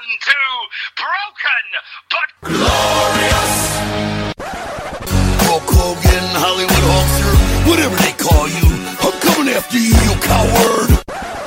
to Broken but Glorious! Hulk Hogan, Hollywood Hulkster, whatever they call you, I'm coming after you, you coward!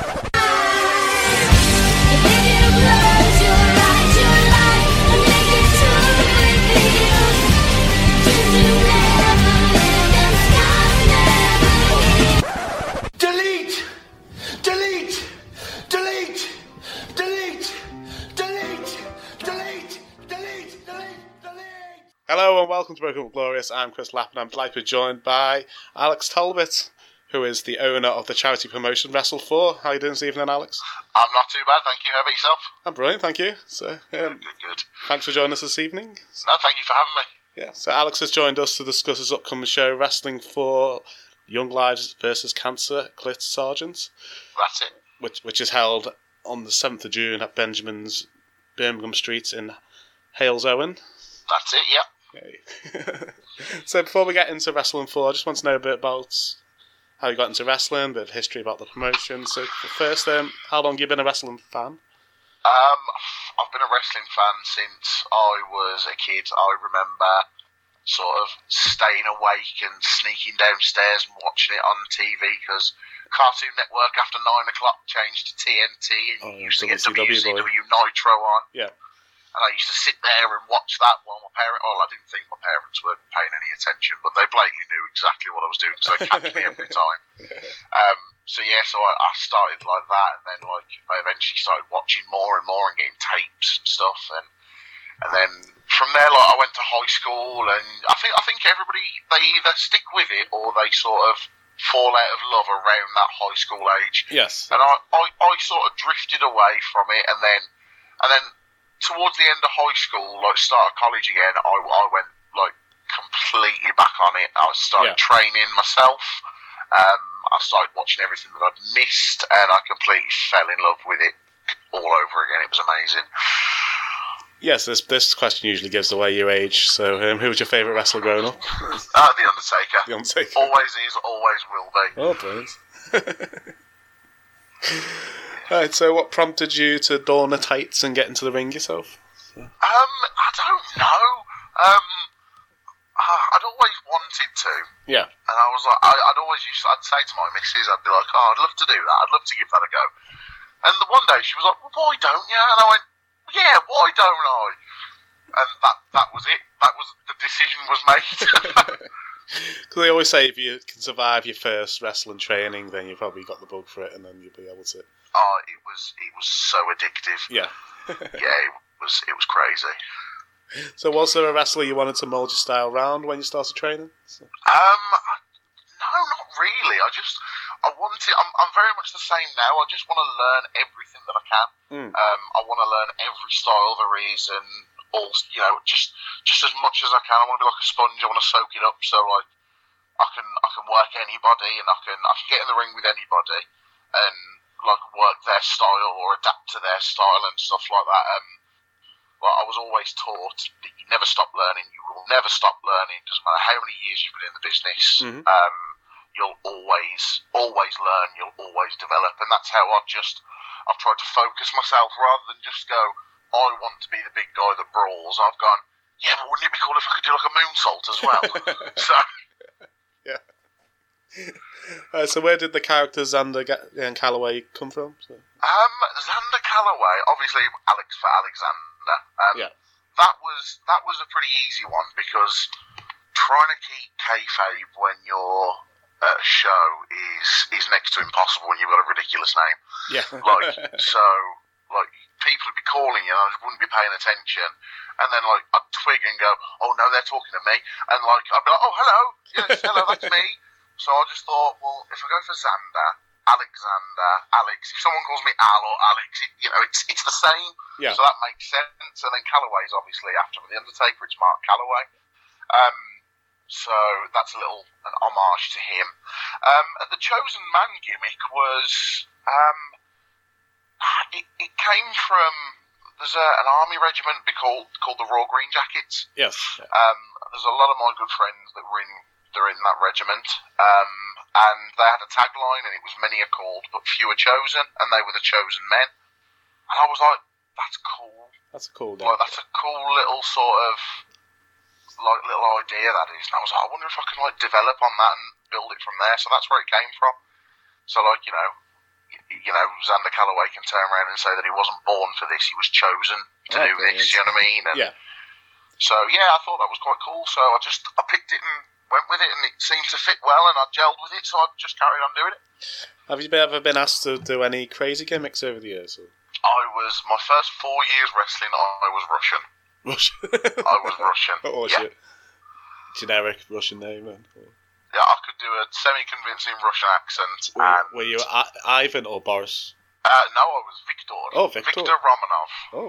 Delete! Delete! Delete! Delete! Delete! Delete! Delete! Delete! Delete! Hello and welcome to Broken but Glorious. I'm Chris Lapp and I'm delighted to be joined by Alex Talbot, who is the owner of the charity promotion Wrestle4. How are you doing this evening, Alex? I'm not too bad, thank you. How about yourself? I'm brilliant, thank you. So, Good. thanks for joining us this evening. No, thank you for having me. Yeah, so Alex has joined us to discuss his upcoming show, Wrestling for Young Lives versus Cancer, Clit Sergeant, That's it. which is held on the 7th of June at Benjamin's Birmingham Street in Halesowen. That's it, yep. Okay. So before we get into Wrestling 4, I just want to know a bit about how you got into wrestling, a bit of history about the promotion. So first, how long have you been a wrestling fan? I've been a wrestling fan since I was a kid. I remember sort of staying awake and sneaking downstairs and watching it on TV because Cartoon Network after 9 o'clock changed to TNT and you used to get WCW Nitro on. Yeah. And I used to sit there and watch that while my parents... Well, I didn't think my parents were paying any attention, but they blatantly knew exactly what I was doing because they catch me every time. So I started like that, and then I eventually started watching more and more and getting tapes and stuff, and then from there I went to high school, and I think everybody, they either stick with it or they sort of fall out of love around that high school age. Yes. And I sort of drifted away from it, and then towards the end of high school, start of college again, I went completely back on it. I started training myself. I started watching everything that I'd missed, and I completely fell in love with it all over again. It was amazing. Yes, this question usually gives away your age. So, who was your favourite wrestler growing up? The Undertaker. The Undertaker. Always is, always will be. Oh, brilliant. Right, so what prompted you to don the tights and get into the ring yourself? I don't know. I'd always wanted to. Yeah. And I was like, I'd say to my missus, I'd be like, I'd love to do that. I'd love to give that a go. And the one day she was like, well, why don't you? And I went, yeah, why don't I? And that was it. The decision was made. Because they always say if you can survive your first wrestling training, then you've probably got the bug for it, and then you'll be able to. Oh, it was so addictive. Yeah. Yeah, it was crazy. So was there a wrestler you wanted to mould your style around when you started training? No, not really. I'm very much the same now. I just want to learn everything that I can. I want to learn every style there is, and all, just as much as I can. I want to be like a sponge. I want to soak it up, so I can work anybody, and I can get in the ring with anybody, and work their style or adapt to their style and stuff like that. I was always taught that you never stop learning. You will never stop learning. Doesn't matter how many years you've been in the business. You'll always learn. You'll always develop, and that's how I've tried to focus myself rather than just go, I want to be the big guy that brawls. I've gone, yeah, but wouldn't it be cool if I could do like a moonsault as well? So yeah. So where did the character Xander and Calloway come from? Xander Calloway, obviously Alex for Alexander. That was a pretty easy one because trying to keep kayfabe when you're at a show is next to impossible when you've got a ridiculous name. Yeah. People would be calling you and I just wouldn't be paying attention. And then I'd twig and go, oh no, they're talking to me. And I'd be like, oh hello, yes, hello, that's me. So I just thought, well, if I go for Xander, Alexander, Alex, if someone calls me Al or Alex, it's the same. Yeah. So that makes sense. And then Calloway's obviously after The Undertaker, it's Mark Calloway. So that's an homage to him. The Chosen Man gimmick was, it came from, there's an army regiment called the Royal Green Jackets. Yes. There's a lot of my good friends that were in that regiment, and they had a tagline, and it was many are called, but few are chosen, and they were the chosen men. And I was like, that's cool. That's a cool name. Like, that's a cool little sort of little idea that is. And I was like, I wonder if I can develop on that and build it from there. So that's where it came from. So Xander Calloway can turn around and say that he wasn't born for this; he was chosen to do this. You know what I mean? And yeah. So I thought that was quite cool. So I picked it and went with it, and it seemed to fit well, and I gelled with it. So I just carried on doing it. Have you ever been asked to do any crazy gimmicks over the years? Or? My first 4 years wrestling, I was Russian. I was Russian. What was your generic Russian name? Yeah, I could do a semi-convincing Russian accent. Were you Ivan or Boris? No, I was Victor. Oh, Victor. Victor Romanov. Oh.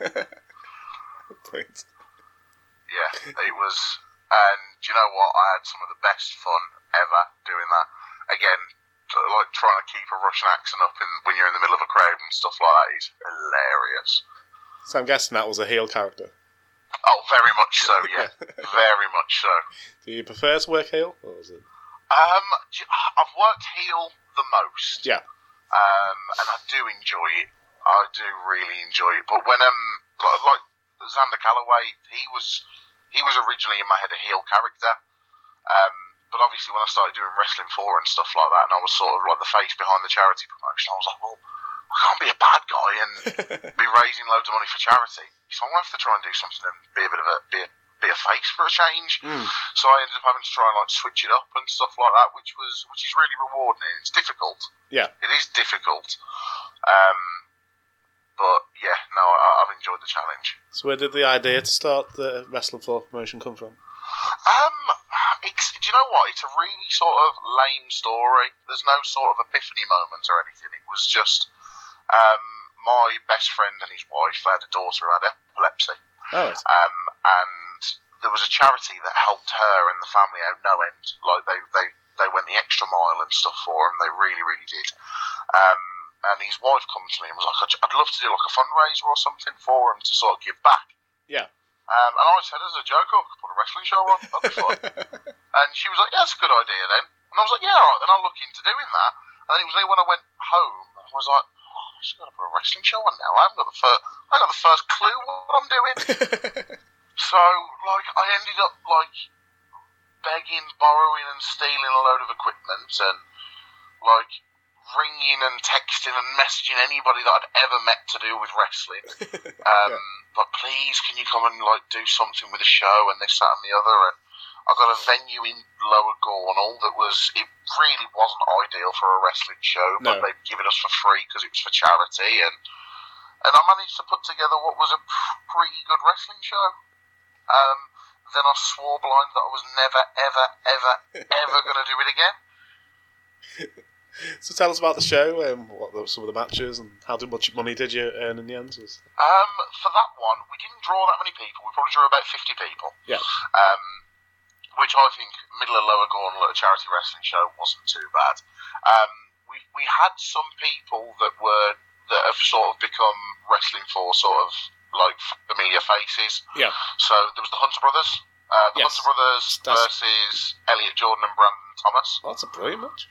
Great. Yeah, it was. And you know what? I had some of the best fun ever doing that. Again, trying to keep a Russian accent up when you're in the middle of a crowd and stuff like that is hilarious. So I'm guessing that was a heel character. Oh, very much so, yeah. Very much so. Do you prefer to work heel? Or is it? I've worked heel the most. Yeah. And I do enjoy it. I do really enjoy it. But when like Xander Calloway, he was originally in my head a heel character. But obviously when I started doing Wrestling 4 and stuff like that, and I was sort of like the face behind the charity promotion, I was like, well, I can't be a bad guy and be raising loads of money for charity. So I'm going to have to try and do something and be a bit of be a face for a change. So I ended up having to try and switch it up and stuff like that, which is really rewarding. It's difficult. Yeah. It is difficult. But yeah, no, I've enjoyed the challenge. So where did the idea to start the Wrestling 4 promotion come from? Do you know what? It's a really sort of lame story. There's no sort of epiphany moment or anything. It was just my best friend and his wife, they had a daughter who had epilepsy. Oh. And there was a charity that helped her and the family out no end. Like they went the extra mile and stuff for him. They really, really did. And his wife come to me and was like, I'd love to do like a fundraiser or something for him to sort of give back. Yeah. And I said, as a joke, I could put a wrestling show on. That'd be fun. And she was like, yeah, that's a good idea then. And I was like, yeah, all right, then I'll look into doing that. And then it was then when I went home, I was like, oh, I just got to put a wrestling show on now. I haven't got the first clue what I'm doing. So, I ended up, begging, borrowing and stealing a load of equipment and, ringing and texting and messaging anybody that I'd ever met to do with wrestling. Like, please, can you come and do something with the show and this, that, and the other? And I got a venue in Lower Gornal that it really wasn't ideal for a wrestling show, but they'd given us for free because it was for charity, and I managed to put together what was a pretty good wrestling show. Then I swore blind that I was never, ever, ever, ever going to do it again. So tell us about the show and what were some of the matches and how much money did you earn in the end? For that one, we didn't draw that many people. We probably drew about 50 people. Yeah. Which I think middle of Lower Gornal at a charity wrestling show wasn't too bad. We had some people that have sort of become Wrestling 4 sort of familiar faces. Yeah. So there was the Hunter Brothers. Hunter Brothers versus Elliot Jordan and Brandon Thomas. Oh, that's a brilliant match.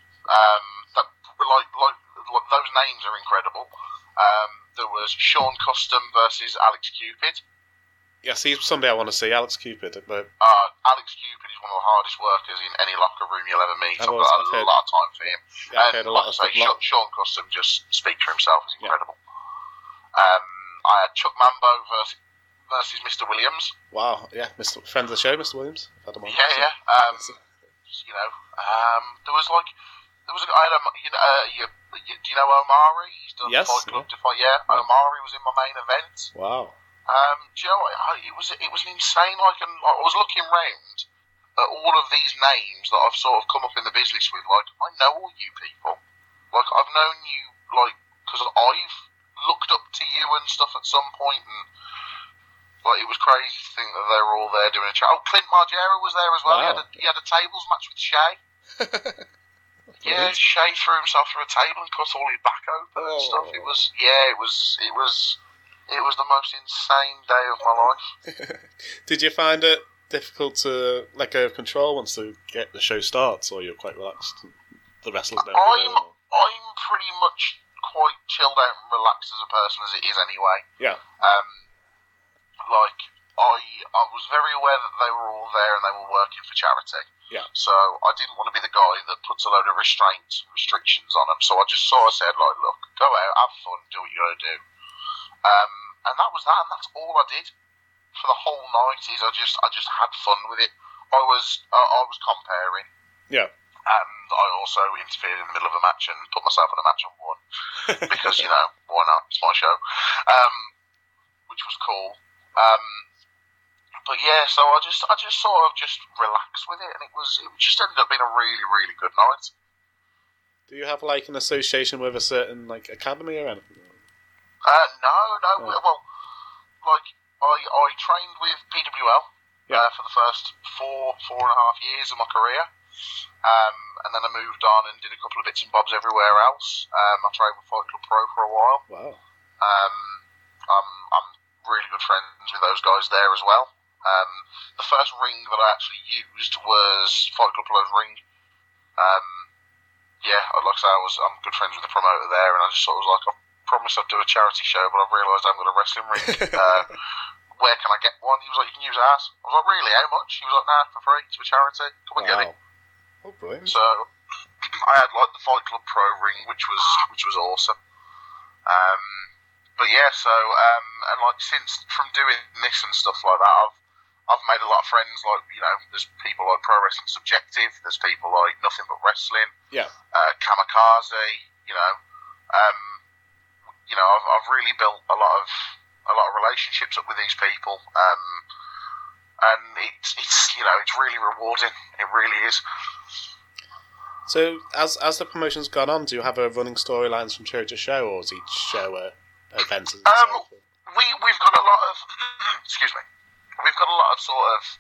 Those names are incredible. There was Sean Custom versus Alex Cupid. Yes, he's somebody I want to see, Alex Cupid. But Alex Cupid is one of the hardest workers in any locker room you'll ever meet. I've got a lot of time for him. Yeah, I've heard a lot of Sean Custom just speaks for himself. Is incredible. I had Chuck Mambo versus Mr. Williams. Wow, yeah, friend of the show, Mr. Williams. I've had him on. Yeah. There was a guy. Do you know Omari? He's done Fight Club to Fight. Yeah, Omari was in my main event. Wow. Do you know what? It was an insane. I was looking round at all of these names that I've sort of come up in the business with. I know all you people. I've known you because I've looked up to you and stuff at some point, and it was crazy to think that they were all there doing a chat. Oh, Clint Margera was there as well. Wow. He had a tables match with Shay. Yeah, Shay threw himself through a table and cut all his back open and stuff. It was the most insane day of my life. Did you find it difficult to let go of control once the show starts, or you're quite relaxed? The wrestlers don't. I'm pretty much quite chilled out and relaxed as a person as it is anyway. Yeah. like, I was very aware that they were all there and they were working for charity. Yeah. So I didn't want to be the guy that puts a load of restrictions on them. So I just sort of said, like, look, go out, have fun, do what you got to do. And that was that, and that's all I did for the whole night. Is I just had fun with it. I was comparing. Yeah. And I also interfered in the middle of a match and put myself in a match and won because why not? It's my show, which was cool. But yeah, so I just sort of just relaxed with it, and it just ended up being a really, really good night. Do you have like an association with a certain like academy or anything? No. Well, like I trained with PWL for the first four and a half years of my career, and then I moved on and did a couple of bits and bobs everywhere else. I trained with Fight Club Pro for a while. Wow. I'm really good friends with those guys there as well. The first ring that I actually used was Fight Club Pro's ring. Like I say, I'm good friends with the promoter there, and I just sort of was like, I promised I'd do a charity show, but I've realised I haven't got a wrestling ring. Where can I get one? He was like, you can use ours. I was like, really? How much? He was like, nah, for free. It's a charity. Come and get it. Oh, brilliant. So I had like the Fight Club Pro ring, which was awesome. But yeah, so and like since from doing this and stuff like that, I've made a lot of friends. Like there's people like Pro Wrestling Subjective. There's people like Nothing But Wrestling. Yeah. Kamikaze. I've really built a lot of relationships up with these people. And it's really rewarding. It really is. So as the promotion's gone on, do you have a running storylines from show to show, or is each show events? We've got a lot of excuse me. We've got a lot of sort of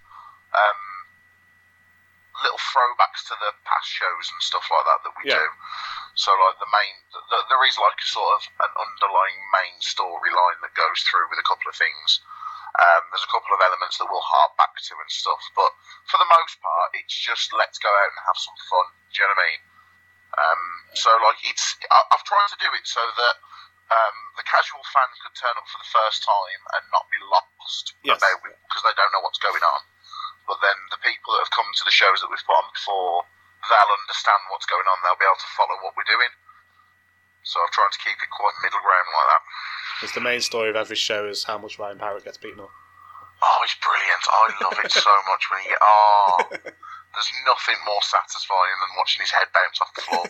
little throwbacks to the past shows and stuff like that we do. So like there is like sort of an underlying main storyline that goes through with a couple of things. There's a couple of elements that we'll harp back to and stuff, but for the most part, it's just let's go out and have some fun. Do you know what I mean? So like I've tried to do it so that the casual fan could turn up for the first time and not be lost because they don't know what's going on. But then the people that have come to the shows that we've put on before, they'll understand what's going on. They'll be able to follow what we're doing. So I've tried to keep it quite middle ground like that. Because the main story of every show is how much Ryan Parrott gets beaten up. Oh, it's brilliant. I love it so much when he there's nothing more satisfying than watching his head bounce off the floor.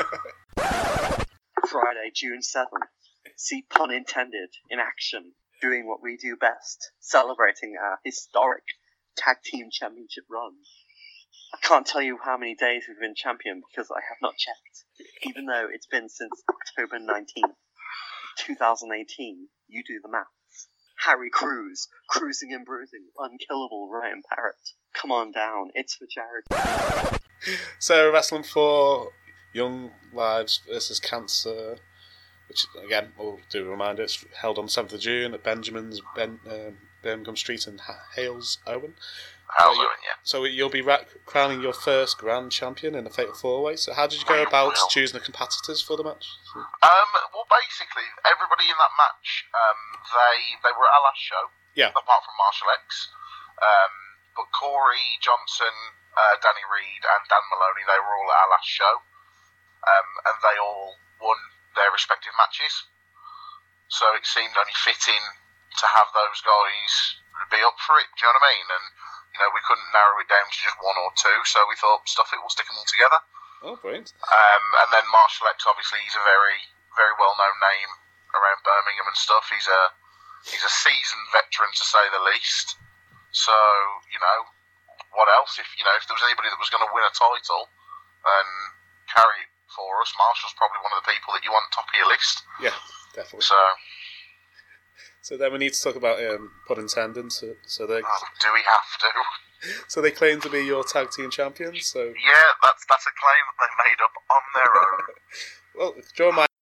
Friday, June 7th. See Pun Intended in action, doing what we do best, celebrating our historic Tag Team Championship run. I can't tell you how many days we've been champion because I have not checked, even though it's been since October 19th, 2018. You do the maths. Harry Cruz, cruising and bruising, unkillable Ryan Parrott. Come on down, it's for charity. So, wrestling for Young Lives versus Cancer, which again, we'll do a reminder, it's held on 7th of June at Benjamin's Birmingham Street in Hales Owen. So you'll be crowning your first grand champion in the Fatal 4-Way. So how did you go about choosing the competitors for the match? Well, basically, everybody in that match, they were at our last show, apart from Marshall X. But Corey Johnson, Danny Reed and Dan Maloney, they were all at our last show. And they all won their respective matches. So it seemed only fitting to have those guys be up for it, do you know what I mean? And, we couldn't narrow it down to just one or two, so we thought, stuff it, we'll stick them all together. Oh, brilliant. And then Marshall X, obviously, he's a very, very well-known name around Birmingham and stuff. He's a seasoned veteran, to say the least. So, what else? If there was anybody that was going to win a title and carry it for us, Marshall's probably one of the people that you want top of your list. Yeah, definitely. So then we need to talk about Pun Intended. So they do we have to? So they claim to be your tag team champions. So yeah, that's a claim that they made up on their own. Well, during my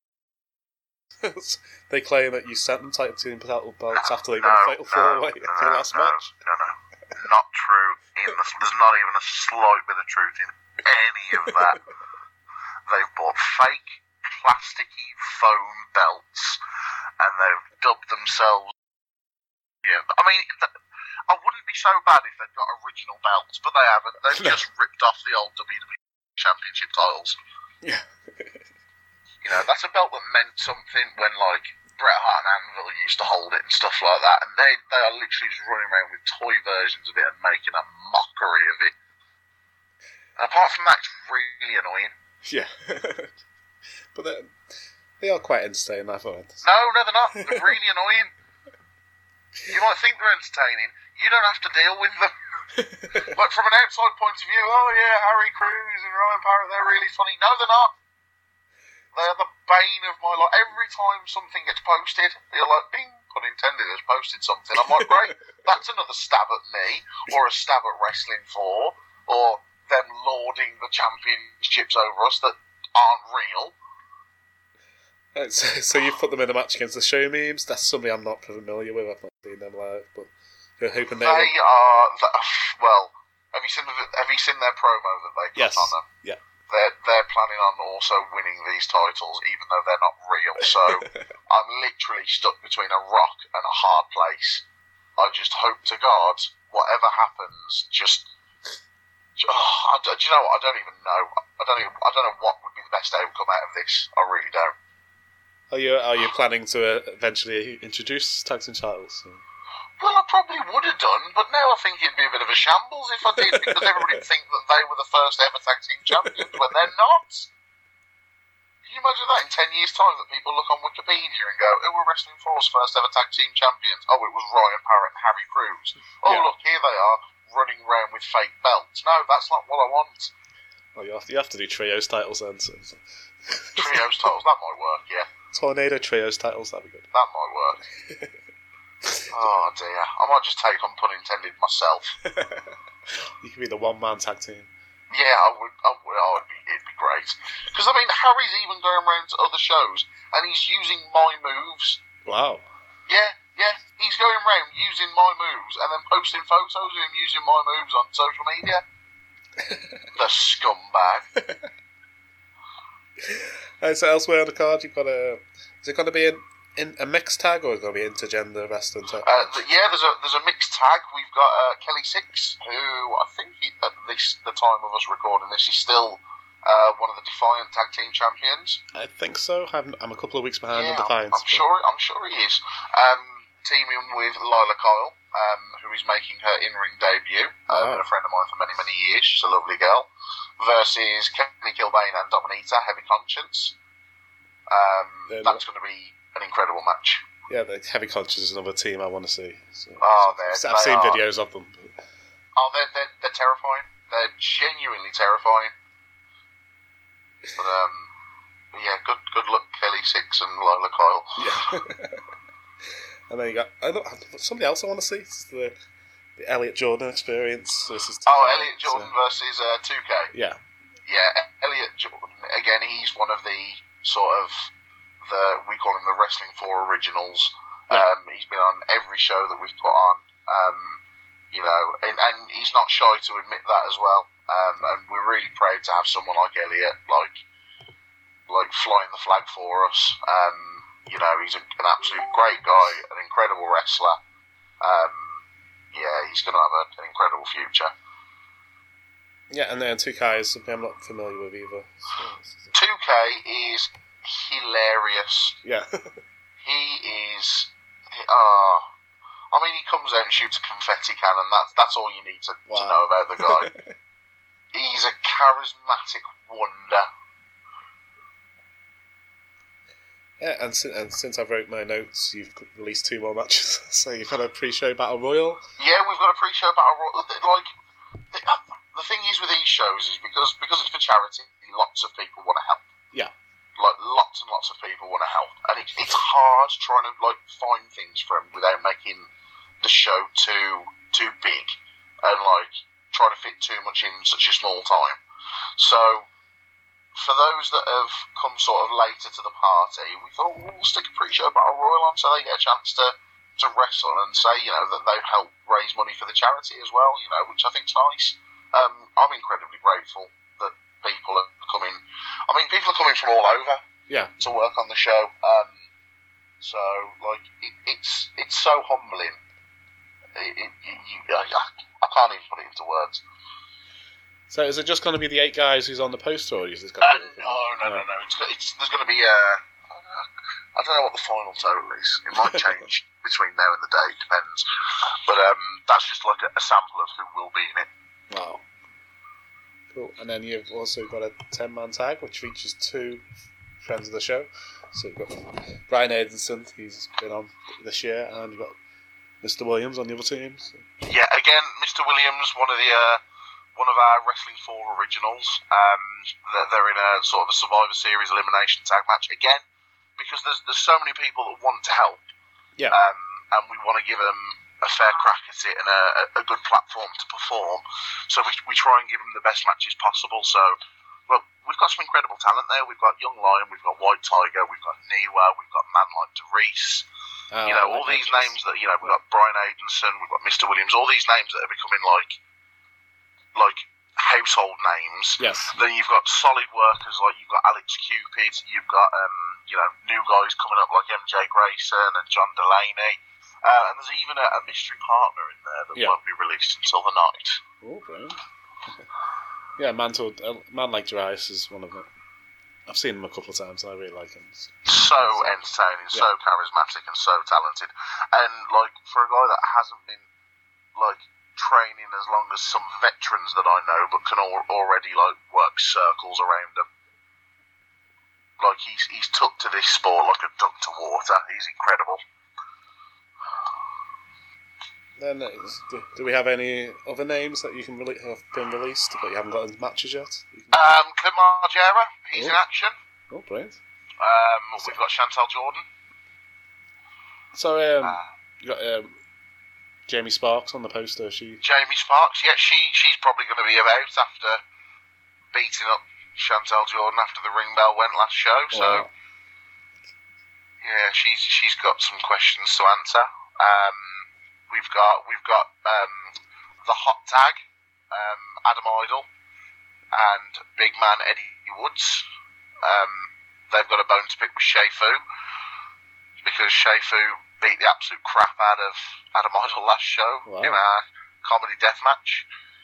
they claim that you sent them title team belts after they won the Fatal 4-Way at the last match. No, not true. There's not even a slight bit of truth in any of that. They've bought fake, plasticky foam belts, and they've dubbed themselves champion. I mean, I wouldn't be so bad if they'd got original belts, but they haven't. They've just ripped off the old WWE Championship titles. Yeah. You know, that's a belt that meant something when, like, Bret Hart and Anvil used to hold it and stuff like that, and they are literally just running around with toy versions of it and making a mockery of it. And apart from that, it's really annoying. Yeah. But they are quite entertaining, I thought. No, they're not. They're really annoying. You might think they're entertaining. You don't have to deal with them. Like, from an outside point of view, oh yeah, Harry Crews and Ryan Parrott, they're really funny. No, they're not. They're the bane of my life. Every time something gets posted, you're like, bing, pun intended, has posted something. I'm like, great, that's another stab at me, or a stab at Wrestling 4, or them lording the championships over us that aren't real. So you've put them in a match against the Show Memes. That's something I'm not familiar with. I've not seen them live, but you're hoping They are. Well, have you seen their promo that they put on them? Yeah. They're planning on also winning these titles, even though they're not real. So I'm literally stuck between a rock and a hard place. I just hope to God, whatever happens, just. Do you know what? I don't even know. I don't know what would be the best outcome out of this. I really don't. Are you planning to eventually introduce tag team titles? Well, I probably would have done, but now I think it'd be a bit of a shambles if I did, because everybody would think that they were the first ever tag team champions when they're not. Can you imagine that in 10 years' time, that people look on Wikipedia and go, who were Wrestling 4's first ever tag team champions? Oh, it was Ryan Parrott and Harry Crews. Oh, Yeah. look, here they are, running around with fake belts. No, that's not what I want. Well, you have to do trios titles then. So. Trios titles, that might work, yeah. Tornado trios titles, that'd be good. That might work. Oh dear, I might just take on, pun intended, myself. You could be the one-man tag team. Yeah, I would. It'd be great. Because I mean, Harry's even going around to other shows and he's using my moves. Wow. Yeah, he's going around using my moves and then posting photos of him using my moves on social media. The scumbag. So elsewhere on the card, you've got is it going to be in a mixed tag, or is it going to be intergender wrestling tag? There's a mixed tag. We've got Kelly Six, who I think at the time of us recording this, is still one of the Defiant tag team champions. I think so. I'm a couple of weeks behind on Defiance. I'm sure he is. Teaming with Lila Kyle, who is making her in-ring debut. Been a friend of mine for many, many years. She's a lovely girl. Versus Kenny Kilbane and Dominita, Heavy Conscience. That's going to be an incredible match. Yeah, the Heavy Conscience is another team I want to see. So, I've seen videos of them. They're terrifying. They're genuinely terrifying. But yeah, good luck, Kelly Six and Lila Kyle. Yeah. And then you got somebody else I want to see. This is the Elliot Jordan experience. Versus 2K, Elliot Jordan versus 2K. Yeah. Yeah, Elliot Jordan, again, he's one of the sort of, we call him the Wrestling 4 originals. Yeah. He's been on every show that we've put on, and he's not shy to admit that as well. And we're really proud to have someone like Elliot, like flying the flag for us. He's an absolute great guy, an incredible wrestler. He's going to have an incredible future. Yeah, and then 2K is something I'm not familiar with either. 2K is hilarious. Yeah. He comes out and shoots a confetti cannon. That's all you need to know about the guy. He's a charismatic wonder. Yeah, and since I wrote my notes, you've released 2 more matches. So you've got a pre-show Battle Royal. Yeah, we've got a pre-show Battle Royal. The thing is with these shows is because it's for charity, lots of people want to help. Yeah. Lots and lots of people want to help, and it's hard trying to find things for them without making the show too big and try to fit too much in such a small time. So, for those that have come sort of later to the party, we thought we'll stick a pre-show Battle Royal on so they get a chance to wrestle and say, that they've helped raise money for the charity as well, which I think's nice. I'm incredibly grateful that people are coming. I mean, people are coming from all over to work on the show. So, it's so humbling I can't even put it into words. So is it just going to be the 8 guys who's on the poster, or is this going to be... No. There's going to be I don't know what the final total is. It might change between now and the day. It depends. But that's just like a sample of who will be in it. Wow. Cool. And then you've also got a 10-man tag, which features 2 friends of the show. So you've got Brian Aidenson, he's been on this year, and you've got Mr. Williams on the other team. So. Yeah, again, Mr. Williams, one of our Wrestling 4 originals. They're in a sort of a Survivor Series elimination tag match again, because there's so many people that want to help. Yeah. And we want to give them a fair crack at it and a good platform to perform. So we try and give them the best matches possible. So, look, we've got some incredible talent there. We've got Young Lion, we've got White Tiger, we've got Niwa, we've got Man Like DeReese. All these names that, we've got Brian Aidenson, we've got Mr. Williams, all these names that are becoming like household names. Yes. Then you've got solid workers like you've got Alex Cupid, you've got new guys coming up like MJ Grayson and John Delaney, and there's even a mystery partner in there that won't be released until the night. Oh, brilliant. Yeah, Man Like DeRice is one of them. I've seen him a couple of times and I really like him. So entertaining, so charismatic and so talented. And for a guy that hasn't been training as long as some veterans that I know, but can already work circles around them. He's took to this sport like a duck to water. He's incredible. Then, do we have any other names that you can have been released but you haven't got any matches yet? Clint Margera, he's in action. Oh, brilliant. We've got Chantal Jordan. So, you got Jamie Sparks on the poster. Jamie Sparks, yeah, she's probably going to be about after beating up Chantal Jordan after the ring bell went last show. So, yeah, she's got some questions to answer. We've got the hot tag, Adam Idol and big man Eddie Woods. They've got a bone to pick with Shea Fu because Shea Fu beat the absolute crap out of Adam Idol last show in our comedy death match.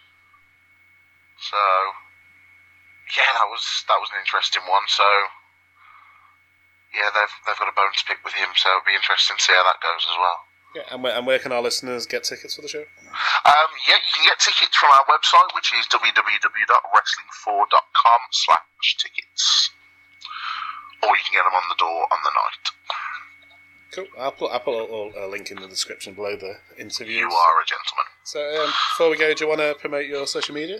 So yeah, that was an interesting one. So yeah, they've got a bone to pick with him. So it'll be interesting to see how that goes as well. Yeah, and where can our listeners get tickets for the show? Yeah, you can get tickets from our website, which is www.wrestling4.com/tickets. Or you can get them on the door on the night. Cool. I'll put a link in the description below the interview. You are a gentleman. So, before we go, do you want to promote your social media?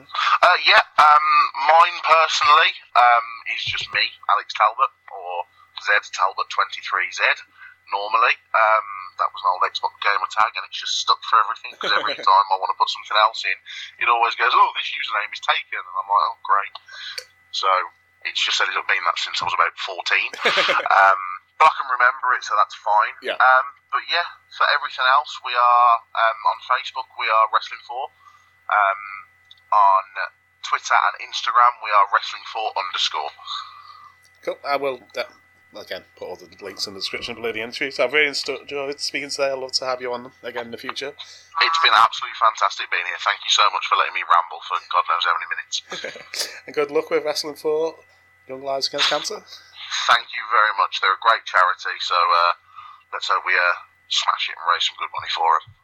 Mine personally is just me, Alex Talbot, or Z Talbot 23Z. Normally, that was an old Xbox gamer tag, and it's just stuck for everything. Because every time I want to put something else in, it always goes, "Oh, this username is taken," and I'm like, "Oh, great." So it's just ended up being that since I was about 14. But I can remember it, so that's fine. Yeah. But yeah, for everything else, we are on Facebook. We are Wrestling4. On Twitter and Instagram, we are Wrestling4_. Cool. I will again put all the links in the description below the interview. So I've really enjoyed speaking today. I'd love to have you on again in the future. It's been absolutely fantastic being here. Thank you so much for letting me ramble for God knows how many minutes. And good luck with Wrestling4 Young Lives Against Cancer. Thank you very much. They're a great charity, so let's hope we smash it and raise some good money for them.